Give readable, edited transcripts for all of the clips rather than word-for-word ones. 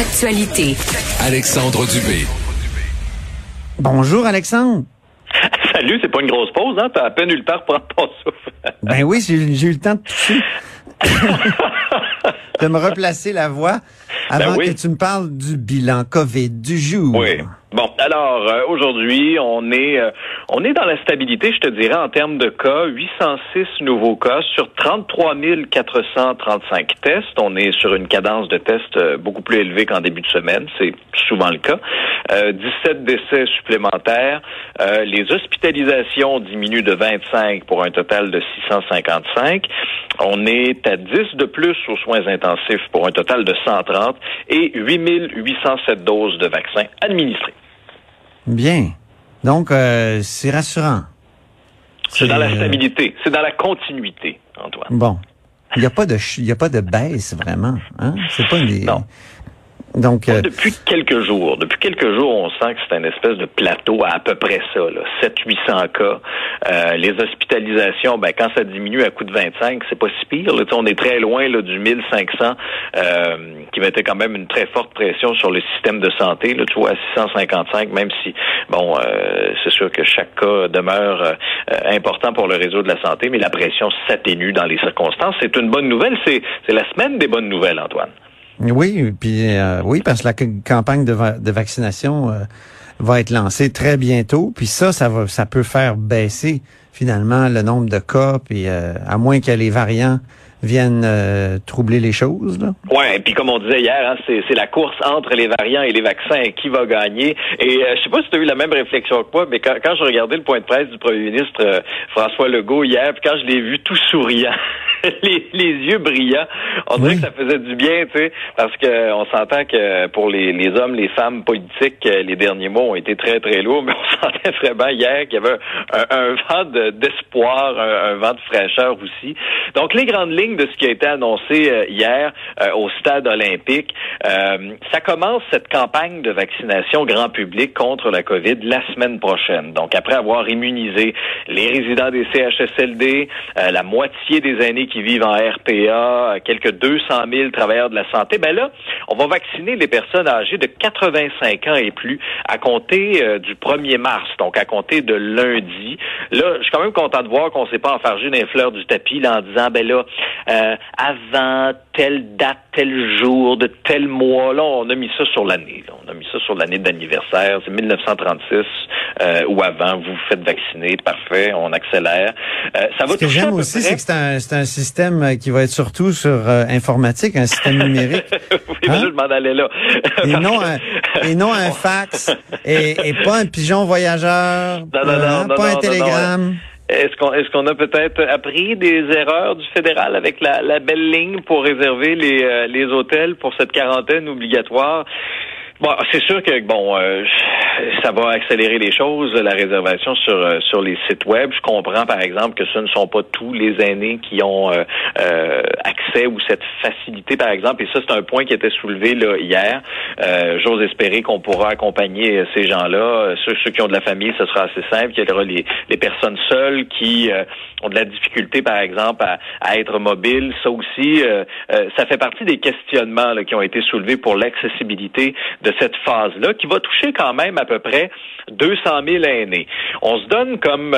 Actualité. Alexandre Dubé. Bonjour Alexandre. Salut, c'est pas une grosse pause, hein? T'as à peine eu le temps de prendre ton souffle. Ben oui, j'ai eu le temps de tousser. De me replacer la voix avant que tu me parles du bilan COVID du jour. Oui. Bon, alors aujourd'hui, on est dans la stabilité, je te dirais, en termes de cas. 806 nouveaux cas sur 33 435 tests. On est sur une cadence de tests beaucoup plus élevée qu'en début de semaine. C'est souvent le cas. 17 décès supplémentaires. Les hospitalisations diminuent de 25 pour un total de 655. On est à 10 de plus aux soins intensifs pour un total de 130 et 8807 doses de vaccins administrées. Bien. Donc, c'est rassurant. C'est dans la stabilité. C'est dans la continuité, Antoine. Bon. Il n'y a pas de baisse, vraiment. Hein? C'est pas une... Non. Donc, depuis quelques jours, on sent que c'est une espèce de plateau à peu près ça, là, 700-800 cas. Les hospitalisations, ben quand ça diminue à coup de 25, c'est pas si pire. Là, on est très loin là, du 1500 qui mettait quand même une très forte pression sur le système de santé. Là, tu vois, à 655, même si, bon, c'est sûr que chaque cas demeure important pour le réseau de la santé, mais la pression s'atténue dans les circonstances. C'est une bonne nouvelle. C'est la semaine des bonnes nouvelles, Antoine. Oui, puis oui, parce que la campagne de vaccination va être lancée très bientôt, puis ça peut faire baisser finalement le nombre de cas, puis à moins que les variants viennent troubler les choses, là. Ouais, puis comme on disait hier, hein, c'est la course entre les variants et les vaccins, qui va gagner. Et je sais pas si tu as eu la même réflexion que moi, mais quand je regardais le point de presse du premier ministre François Legault hier, puis quand je l'ai vu tout souriant, les yeux brillants, on dirait que ça faisait du bien, tu sais, parce que on s'entend que pour les hommes, les femmes politiques, les derniers mots ont été très très lourds, mais on sentait vraiment hier qu'il y avait un vent d'espoir, un vent de fraîcheur aussi. Donc les grandes lignes de ce qui a été annoncé hier au stade olympique. Ça commence cette campagne de vaccination grand public contre la COVID la semaine prochaine. Donc, après avoir immunisé les résidents des CHSLD, la moitié des aînés qui vivent en RPA, quelques 200 000 travailleurs de la santé, ben là, on va vacciner les personnes âgées de 85 ans et plus à compter du 1er mars, donc à compter de lundi. Là, je suis quand même content de voir qu'on s'est pas enfargé dans les fleurs du tapis là, en disant, ben là, avant telle date, tel jour, de tel mois, là, on a mis ça sur l'année. Là. On a mis ça sur l'année d'anniversaire. C'est 1936 ou avant. Vous vous faites vacciner, parfait, on accélère. Ça va. Ce que j'aime aussi, c'est que c'est un système qui va être surtout sur informatique, un système numérique. Oui, je m'en allais là. Et non un fax, et pas un pigeon voyageur, pas un télégramme. Est-ce qu'on a peut-être appris des erreurs du fédéral avec la belle ligne pour réserver les hôtels pour cette quarantaine obligatoire? Bon, c'est sûr que ça va accélérer les choses, la réservation sur les sites web. Je comprends par exemple que ce ne sont pas tous les aînés qui ont accès ou cette facilité par exemple, et ça c'est un point qui était soulevé là hier. J'ose espérer qu'on pourra accompagner ces gens-là, ceux qui ont de la famille, ce sera assez simple. Il y aura les personnes seules qui ont de la difficulté par exemple à être mobiles. Ça aussi, ça fait partie des questionnements là, qui ont été soulevés pour l'accessibilité de cette phase-là, qui va toucher quand même à peu près 200 000 aînés. On se donne comme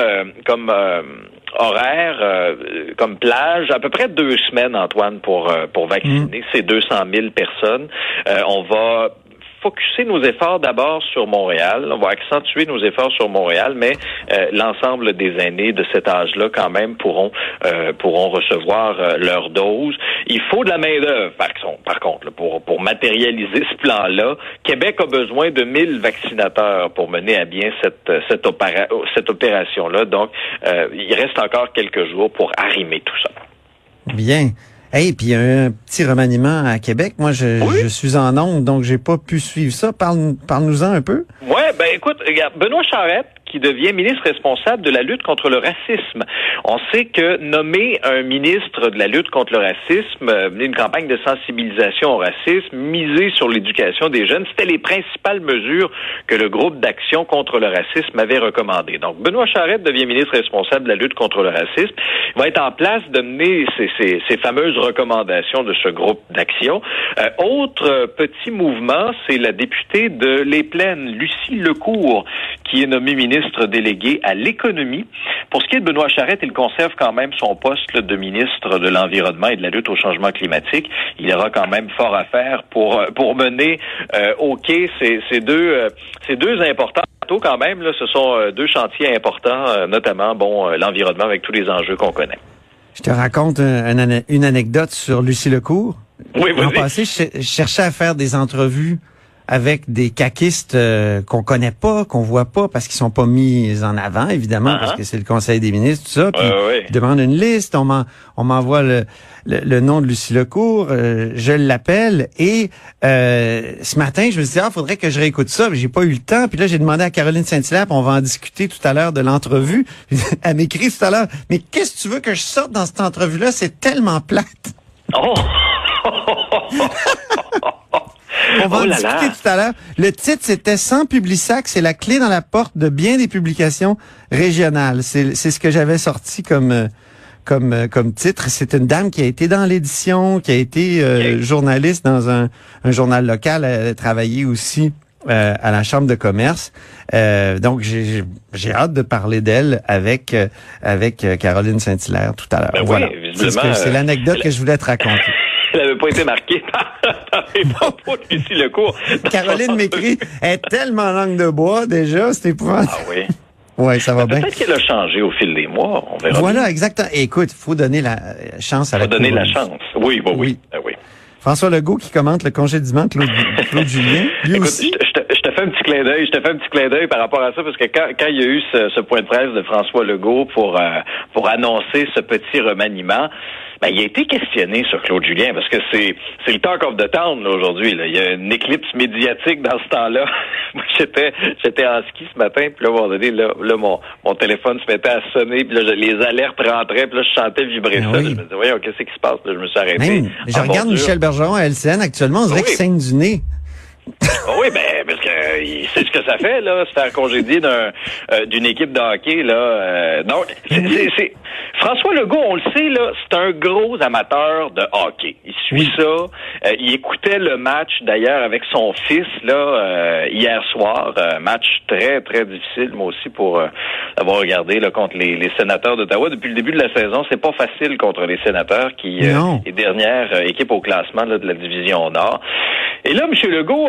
horaire, comme plage, à peu près 2 semaines, Antoine, pour vacciner ces 200 000 personnes. On va focuser nos efforts d'abord sur Montréal. On va accentuer nos efforts sur Montréal, mais l'ensemble des aînés de cet âge-là, quand même, pourront recevoir leur dose. Il faut de la main-d'œuvre, par contre, là, pour matérialiser ce plan-là. Québec a besoin de 1000 vaccinateurs pour mener à bien cette opération-là. Donc, il reste encore quelques jours pour arrimer tout ça. Bien. Hey, puis il y a un petit remaniement à Québec. Moi, je suis en onde, donc j'ai pas pu suivre ça. Parle-nous-en un peu. Ouais, ben écoute, regarde, Benoît Charette, qui devient ministre responsable de la lutte contre le racisme. On sait que nommer un ministre de la lutte contre le racisme, mener une campagne de sensibilisation au racisme, miser sur l'éducation des jeunes, c'était les principales mesures que le groupe d'action contre le racisme avait recommandées. Donc, Benoît Charette devient ministre responsable de la lutte contre le racisme. Il va être en place de mener ces fameuses recommandations de ce groupe d'action. Autre petit mouvement, c'est la députée de Les Plaines, Lucie Lecourt, qui est nommée ministre déléguée à l'économie. Pour ce qui est de Benoît Charette, il conserve quand même son poste de ministre de l'Environnement et de la lutte au changement climatique. Il aura quand même fort à faire pour mener au quai ces deux importants quand même. Là, ce sont deux chantiers importants, notamment l'environnement avec tous les enjeux qu'on connaît. Je te raconte une anecdote sur Lucie Lecourt. Oui, vas-y. L'an passé, je cherchais à faire des entrevues avec des caquistes qu'on connaît pas, qu'on voit pas, parce qu'ils sont pas mis en avant, évidemment, parce que c'est le Conseil des ministres, tout ça. Puis ils demandent une liste, on m'envoie le nom de Lucie Lecourt, je l'appelle, et ce matin, je me suis dit, faudrait que je réécoute ça, mais j'ai pas eu le temps. Puis là, j'ai demandé à Caroline Saint-Hilaire, puis on va en discuter tout à l'heure de l'entrevue. Elle m'écrit tout à l'heure, mais qu'est-ce que tu veux que je sorte dans cette entrevue-là? C'est tellement plate. Oh! On va en discuter tout à l'heure. Le titre, c'était « Sans Publisac, c'est la clé dans la porte de bien des publications régionales ». C'est ce que j'avais sorti comme titre. C'est une dame qui a été dans l'édition, qui a été journaliste dans un journal local. Elle a travaillé aussi à la Chambre de commerce. Donc, j'ai hâte de parler d'elle avec Caroline Saint-Hilaire tout à l'heure. Ben voilà. Oui, c'est l'anecdote que je voulais te raconter. Elle n'avait pas été marquée par les propos de Lucie Lecourt. Caroline m'écrit, elle est tellement langue de bois déjà, c'est épouvantable. Ah oui? Oui, ça va bien. Peut-être qu'elle a changé au fil des mois, on verra. Voilà, exactement. Et écoute, il faut donner la chance à la Faut donner la chance. Oui. Oui. François Legault qui commente le congédiement de Claude Julien. Lui Écoute, aussi. Je te fais un petit clin d'œil par rapport à ça, parce que quand il y a eu ce point de presse de François Legault pour annoncer ce petit remaniement, il a été questionné sur Claude Julien, parce que c'est le talk of the town là, aujourd'hui. Là. Il y a une éclipse médiatique dans ce temps-là. Moi, j'étais en ski ce matin, puis là, à un moment donné, là mon téléphone se mettait à sonner, puis là, les alertes rentraient, puis là, je sentais vibrer ça. Oui. Je me disais, voyons, qu'est-ce qui se passe? Là, je me suis arrêté. Même, je regarde Michel Bergeron à LCN actuellement, on dirait qu'il saigne du nez. Oui, parce que il sait ce que ça fait, là, se faire congédier d'une équipe de hockey, là. Donc, c'est François Legault, on le sait, là, c'est un gros amateur de hockey. Il suit ça. Il écoutait le match, d'ailleurs, avec son fils, là, hier soir. Match très, très difficile, moi aussi, pour avoir regardé, là, contre les sénateurs d'Ottawa. Depuis le début de la saison, c'est pas facile contre les sénateurs qui est dernière équipe au classement là, de la division Nord. Et là, M. Legault,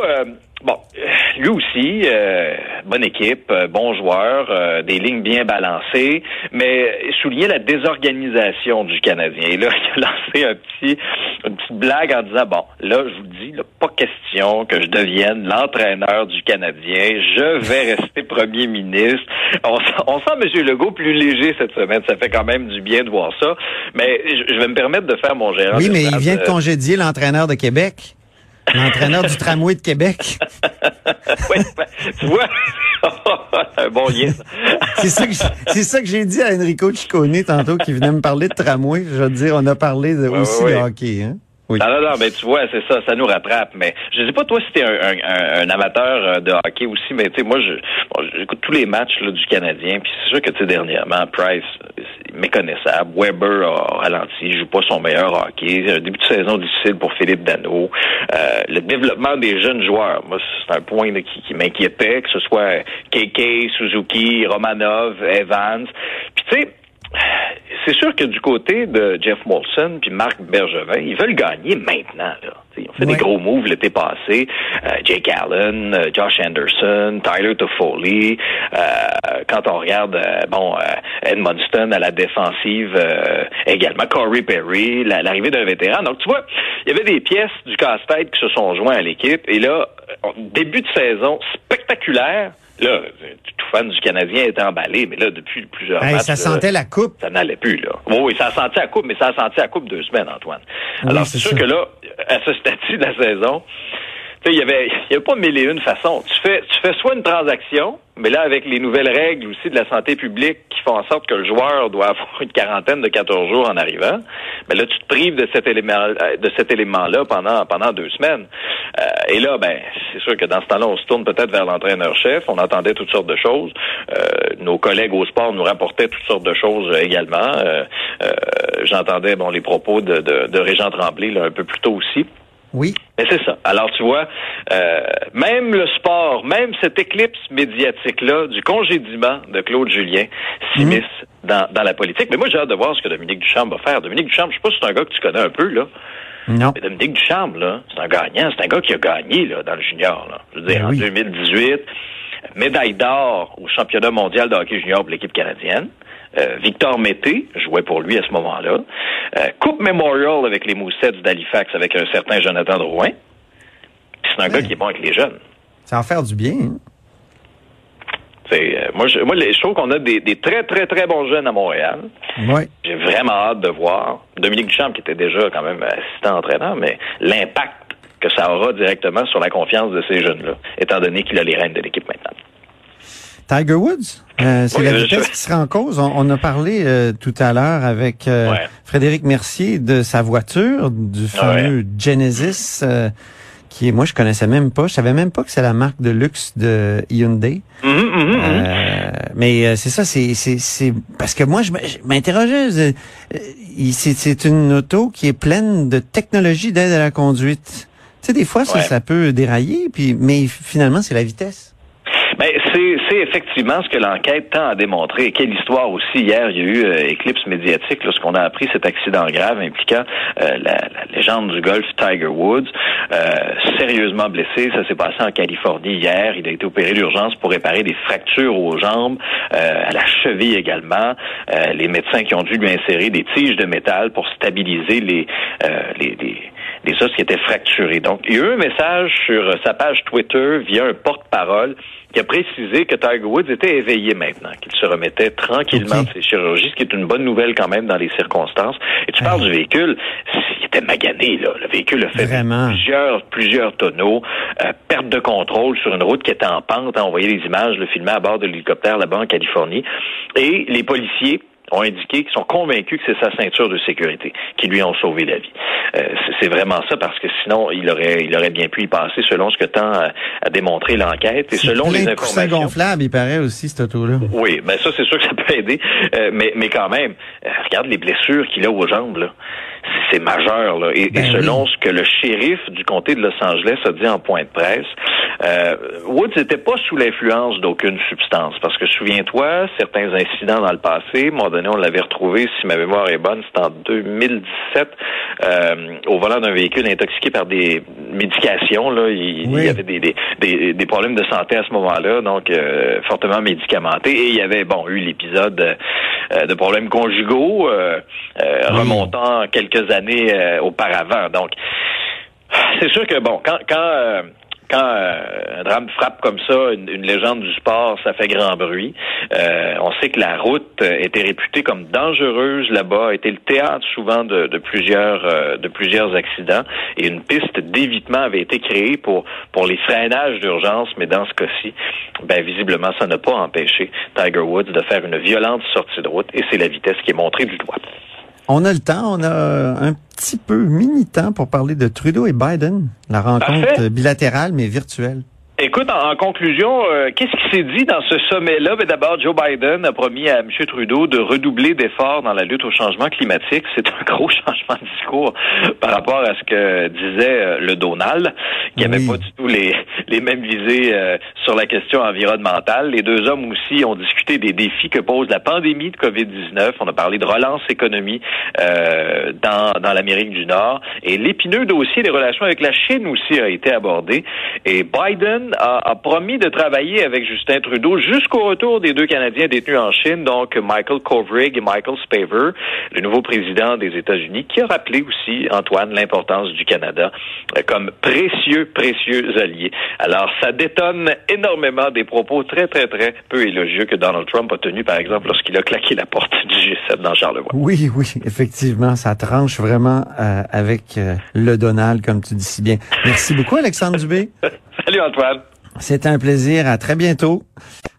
lui aussi, bonne équipe, bon joueur, des lignes bien balancées, mais soulignait la désorganisation du Canadien. Et là, il a lancé une petite blague en disant, là, je vous dis, là, pas question que je devienne l'entraîneur du Canadien, je vais rester premier ministre. On sent M. Legault plus léger cette semaine, ça fait quand même du bien de voir ça, mais je vais me permettre de faire mon gérant. Oui, mais il vient de congédier l'entraîneur de Québec. L'entraîneur du tramway de Québec. Oui, tu vois, un bon lien. C'est ça que j'ai dit à Enrico Ciccone tantôt qui venait me parler de tramway. Je veux dire, on a parlé aussi de hockey, hein? Oui. Non, mais tu vois, c'est ça nous rattrape. Mais je sais pas toi si t'es un amateur de hockey aussi, mais tu sais, moi, j'écoute tous les matchs là, du Canadien, puis c'est sûr que tu sais dernièrement, Price, c'est méconnaissable. Weber a ralenti, il joue pas son meilleur hockey. Un début de saison difficile pour Philippe Danault. Le développement des jeunes joueurs, moi, c'est un point là, qui m'inquiétait, que ce soit KK, Suzuki, Romanov, Evans. Puis tu sais, c'est sûr que du côté de Jeff Molson puis Marc Bergevin, ils veulent gagner maintenant. Là. Ils ont fait des gros moves l'été passé. Jake Allen, Josh Anderson, Tyler Toffoli. Quand on regarde Edmundston à la défensive, également Corey Perry, l'arrivée d'un vétéran. Donc tu vois, il y avait des pièces du casse-tête qui se sont joints à l'équipe. Et là, début de saison spectaculaire. Là, tout fan du Canadien était emballé, mais là, depuis plusieurs matchs... Ça sentait la coupe. Ça n'allait plus, là. Oui, ça a senti la coupe, mais ça a senti la coupe 2 semaines, Antoine. Oui, alors, c'est sûr que là, à ce stade-ci de la saison, il y avait pas mille et une façons. Tu fais soit une transaction, mais là, avec les nouvelles règles aussi de la santé publique qui font en sorte que le joueur doit avoir une quarantaine de 14 jours en arrivant, mais là, tu te prives de cet élément-là pendant 2 semaines. Et là, c'est sûr que dans ce temps-là, on se tourne peut-être vers l'entraîneur-chef. On entendait toutes sortes de choses. Nos collègues au sport nous rapportaient toutes sortes de choses également. J'entendais les propos de Régent Tremblay là, un peu plus tôt aussi. Oui. Mais c'est ça. Alors, tu vois, même le sport, même cette éclipse médiatique-là du congédiement de Claude Julien s'immisce dans la politique. Mais moi, j'ai hâte de voir ce que Dominique Ducharme va faire. Dominique Ducharme, je sais pas si c'est un gars que tu connais un peu, là. Non. Mais Dominique Ducharme, là, c'est un gagnant. C'est un gars qui a gagné, là, dans le junior, là. Je veux dire, en 2018, médaille d'or au championnat mondial de hockey junior pour l'équipe canadienne. Victor Mété jouait pour lui à ce moment-là. Coupe Memorial avec les Moussets d'Halifax avec un certain Jonathan Drouin. Puis c'est un gars qui est bon avec les jeunes. Ça va faire du bien. Hein? Moi, je trouve qu'on a des très, très, très bons jeunes à Montréal. Oui. J'ai vraiment hâte de voir Dominique Ducharme, qui était déjà quand même assistant entraîneur, mais l'impact que ça aura directement sur la confiance de ces jeunes-là, étant donné qu'il a les rênes de l'équipe maintenant. Tiger Woods, c'est la vitesse qui sera en cause. On a parlé tout à l'heure avec Frédéric Mercier de sa voiture, du fameux Genesis, qui est, moi, je connaissais même pas. Je savais même pas que c'est la marque de luxe de Hyundai. Mais c'est ça, c'est parce que moi, je m'interrogeais. C'est une auto qui est pleine de technologie d'aide à la conduite. Tu sais, des fois, ça peut dérailler, mais finalement, c'est la vitesse. C'est effectivement ce que l'enquête tend à démontrer. Et quelle histoire aussi. Hier, il y a eu éclipse médiatique lorsqu'on a appris cet accident grave impliquant la légende du golf Tiger Woods. Sérieusement blessé. Ça s'est passé en Californie hier. Il a été opéré d'urgence pour réparer des fractures aux jambes, à la cheville également. Les médecins qui ont dû lui insérer des tiges de métal pour stabiliser les os qui étaient fracturés. Donc, il y a eu un message sur sa page Twitter via un porte-parole qui a précisé que Tiger Woods était éveillé maintenant, qu'il se remettait tranquillement de ses chirurgies, ce qui est une bonne nouvelle quand même dans les circonstances. Et tu parles du véhicule, il était magané, là. Le véhicule a fait plusieurs tonneaux, perte de contrôle sur une route qui était en pente. On voyait les images, le filmé à bord de l'hélicoptère là-bas en Californie. Et les policiers ont indiqué qu'ils sont convaincus que c'est sa ceinture de sécurité qui lui ont sauvé la vie. C'est vraiment ça, parce que sinon, il aurait bien pu y passer selon ce que tend à démontrer l'enquête. Et selon les informations... C'est gonflable, il paraît aussi, cette auto-là. Oui, ça, c'est sûr que ça peut aider. Mais quand même, regarde les blessures qu'il a aux jambes, là. C'est majeur, là. Et selon ce que le shérif du comté de Los Angeles a dit en point de presse, Woods n'était pas sous l'influence d'aucune substance. Parce que, souviens-toi, certains incidents dans le passé, à un moment donné, on l'avait retrouvé, si ma mémoire est bonne, c'était en 2017, au volant d'un véhicule intoxiqué par des médications, là. Il y avait des problèmes de santé à ce moment-là, donc fortement médicamenté. Et il y avait, eu l'épisode de problèmes conjugaux remontant quelques années auparavant. Donc, c'est sûr que, quand un drame frappe comme ça, une légende du sport, ça fait grand bruit. On sait que la route était réputée comme dangereuse là-bas, était le théâtre souvent de plusieurs accidents, et une piste d'évitement avait été créée pour les freinages d'urgence, mais dans ce cas-ci, visiblement, ça n'a pas empêché Tiger Woods de faire une violente sortie de route, et c'est la vitesse qui est montrée du doigt. On a le temps, on a un petit peu mini-temps pour parler de Trudeau et Biden, la rencontre bilatérale mais virtuelle. Écoute, en conclusion, qu'est-ce qui s'est dit dans ce sommet-là? D'abord, Joe Biden a promis à M. Trudeau de redoubler d'efforts dans la lutte au changement climatique. C'est un gros changement de discours par rapport à ce que disait le Donald, qui n'avait pas du tout les mêmes visées sur la question environnementale. Les deux hommes aussi ont discuté des défis que pose la pandémie de COVID-19. On a parlé de relance économie dans l'Amérique du Nord. Et l'épineux dossier des relations avec la Chine aussi a été abordé. Et Biden a promis de travailler avec Justin Trudeau jusqu'au retour des deux Canadiens détenus en Chine, donc Michael Kovrig et Michael Spavor, le nouveau président des États-Unis, qui a rappelé aussi, Antoine, l'importance du Canada comme précieux allié. Alors, ça détonne énormément des propos très peu élogieux que Donald Trump a tenus, par exemple, lorsqu'il a claqué la porte du G7 dans Charlevoix. Oui, effectivement, ça tranche vraiment avec le Donald, comme tu dis si bien. Merci beaucoup, Alexandre Dubé. Salut, Antoine. C'était un plaisir. À très bientôt.